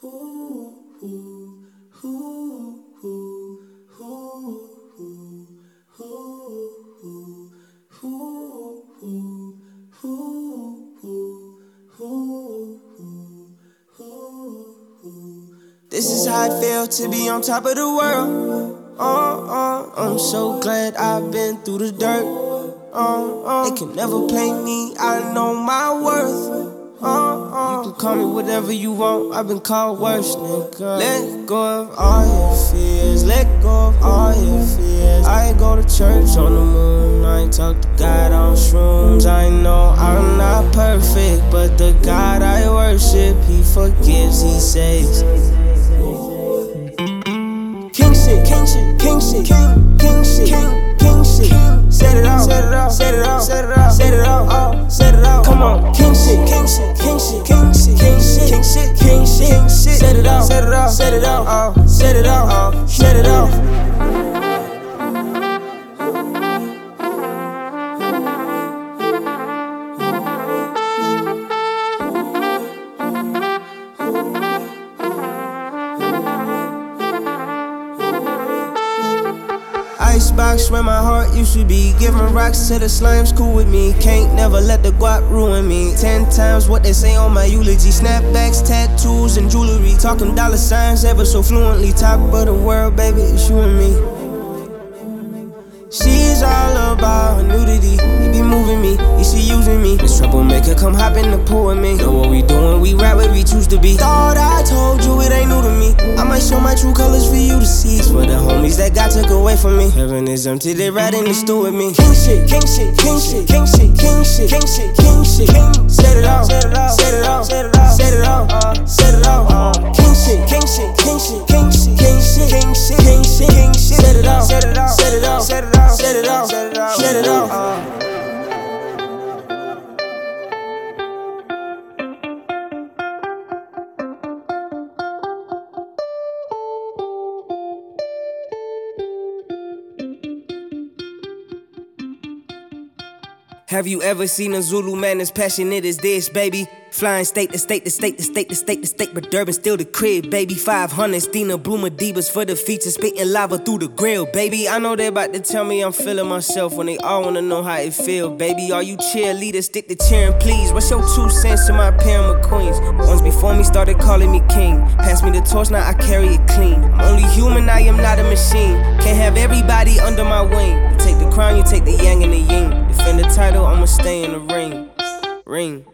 This is how it feels to be on top of the world. I'm so glad I've been through the dirt. They can never play me, I know my worth. You can call me whatever you want, I've been called worse, nigga. Let go of all your fears, let go of all your fears. I go to church on the moon, I ain't talk to God on shrooms. I know I'm not perfect, but the God I worship, He forgives, He saves. King shit, king shit, king shit, king shit, king shit. Set it off, set it off, set it off, set it off, set it off, set it off. Come on, king shit, king shit, king shit, king shit, king shit, king shit, king shit, king shit. Set it off, set it off, set it off, set it off, set it off. Icebox where my heart used to be. Giving rocks to the slimes, cool with me. Can't never let the guap ruin me. 10 times what they say on my eulogy. Snapbacks, tattoos, and jewelry. Talking dollar signs ever so fluently. Top of the world, baby, it's you and me. She's all about her nudity. He be moving me, he she using me. This troublemaker come hop in the pool with me. Know what we doing, we rap where we choose to be. Thought I told you it ain't new to me. I might show my true colors for you to see. It's for the homies that God took away from me. Heaven is empty, they right in the stew with me. King shit, king shit, king shit, king shit, king shit, king shit, king shit, king. Set it off, set it off, set it off, set it off, set it off, set it off. King shit, king shit, king shit, king shit, king shit, king shit, king shit, king shit. Set it off, set it off, set it off, set it off, set it off, set it off, set it off. Have you ever seen a Zulu man as passionate as this, baby? Flying state to state to state to state to state to state, but Durban still the crib, baby. 500 Stina Bloomer Divas for the features, spitting lava through the grill, baby. I know they about to tell me I'm feeling myself when they all wanna know how it feel, baby. Are you cheerleaders? Stick to cheering, please. What's your 2 cents to my pyramid queens? Ones before me started calling me king. Pass me the torch, now I carry it clean. I'm only human, I am not a machine. Can't have everybody under my wing. You take the crown, you take the yang and the yin. Defend the title, I'ma stay in the ring.